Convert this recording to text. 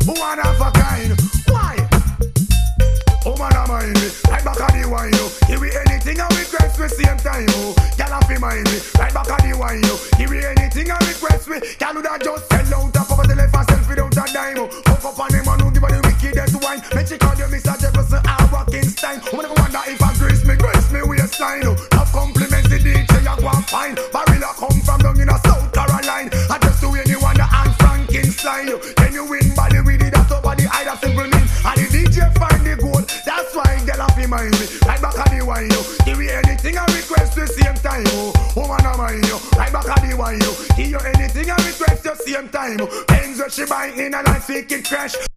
one of a kind. Why? Oh man, I mind me. Right back at the wine, yo. Give me anything I request we same time, yo. Girl, I mind me. Right back at the wine, yo. Give me anything I request we. Girl, do that just sell out top of the left and selfie down to dime, yo. Fuck up on them and who give her the wickedest wine. Make she call you Mr. Jefferson or Kingston. I'm gonna wonder if I grace me waistline, yo. Love compliments the DJ, I go and find. Barilla come from down in a South Carolina. I just do anyone the Anne Frankenstein, yo. Then you win body with it, that's over the eye, that's simple mean. And the DJ find the gold. That's why girl off mind me. Right back at the wine, yo. Give me anything I request the same time, yo. Woman of mine, yo. Right back at the wine, yo. Give you anything I request the same time, yo. Things that she buy in a nice fake it crash.